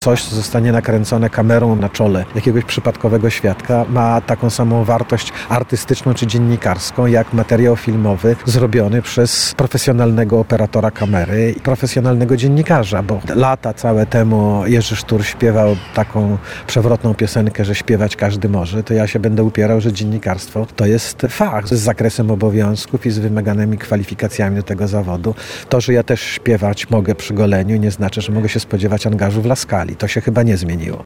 Coś, co zostanie nakręcone kamerą na czole jakiegoś przypadkowego świadka, ma taką samą wartość artystyczną czy dziennikarską, jak materiał filmowy zrobiony przez profesjonalnego operatora kamery i profesjonalnego dziennikarza, bo lata całe temu Jerzy Sztur śpiewał taką przewrotną piosenkę, że śpiewać każdy może, to ja się będę upierał, że dziennikarstwo to jest fach z zakresem obowiązków i z wymaganymi kwalifikacjami do tego zawodu. To, że ja też śpiewać mogę przy goleniu, nie znaczy, że mogę się spodziewać angażu w La Scali. To się chyba nie zmieniło.